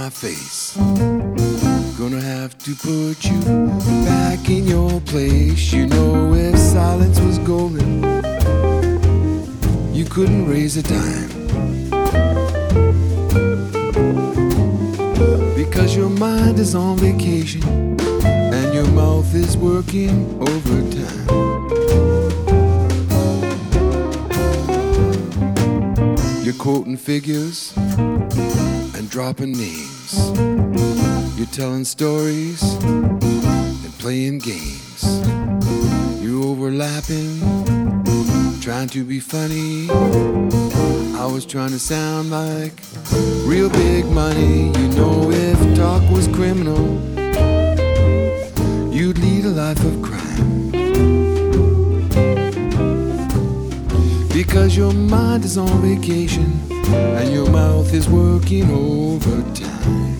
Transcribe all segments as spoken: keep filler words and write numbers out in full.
my face. Gonna have to put you back in your place. You know, if silence was golden, you couldn't raise a dime. Because your mind is on vacation and your mouth is working overtime. You're quoting figures and dropping names. You're telling stories and playing games. You're overlapping, trying to be funny. I was trying to sound like real big money. You know, if talk was criminal, you'd lead a life of crime. Because your mind is on vacation and your mouth is working overtime.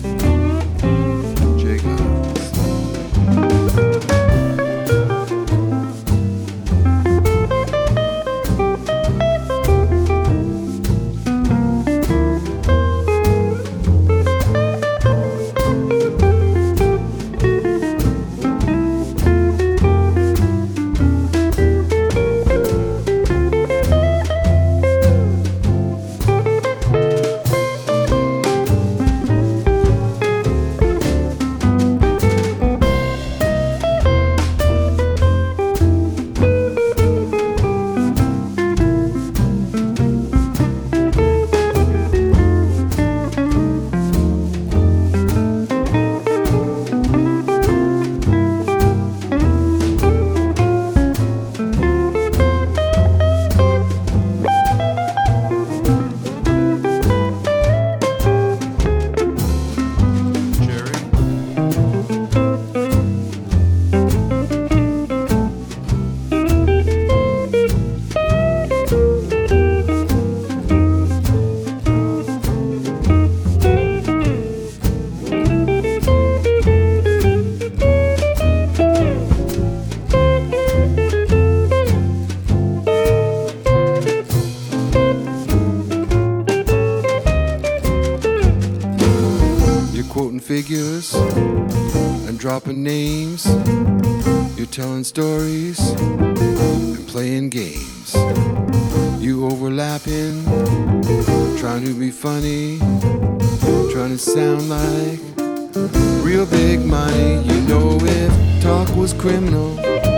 Figures and dropping names. You're telling stories and playing games. You overlapping, trying to be funny, trying to sound like real big money. You know, if talk was criminal,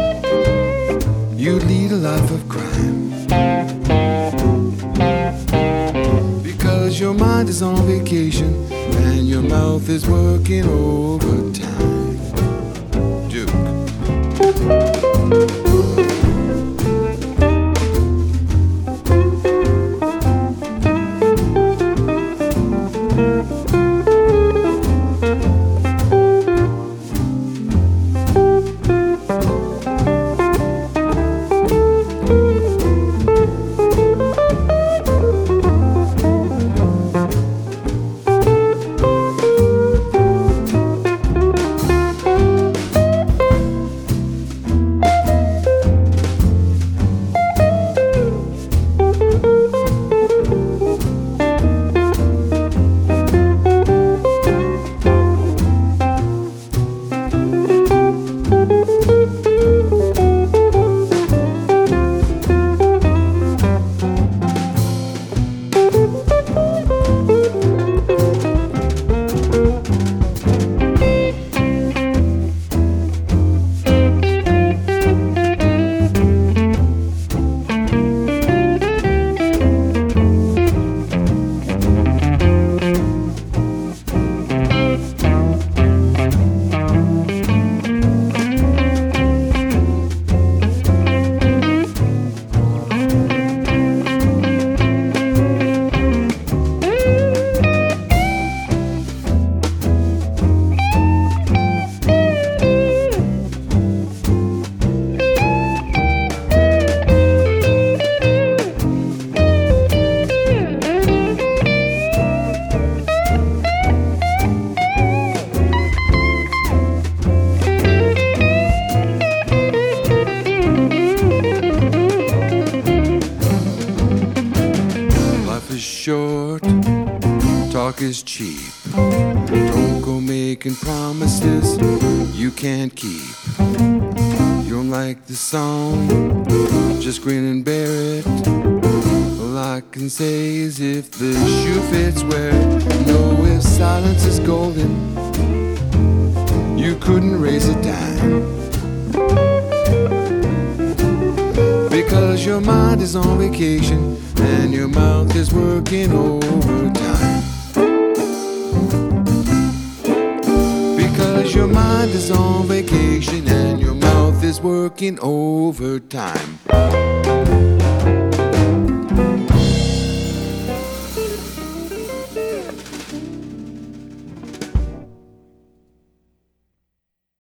you'd lead a life of crime. Because your mind is on vacation and your mouth is working overtime. Duke. short, talk is cheap. making promises you can't keep. You don't like the song, just grin and bear it. All I can say is if the shoe fits, wear it. No, if silence is golden, you couldn't raise a dime. Because your mind is on vacation and your mouth is working overtime. Because your mind is on vacation and your mouth is working overtime.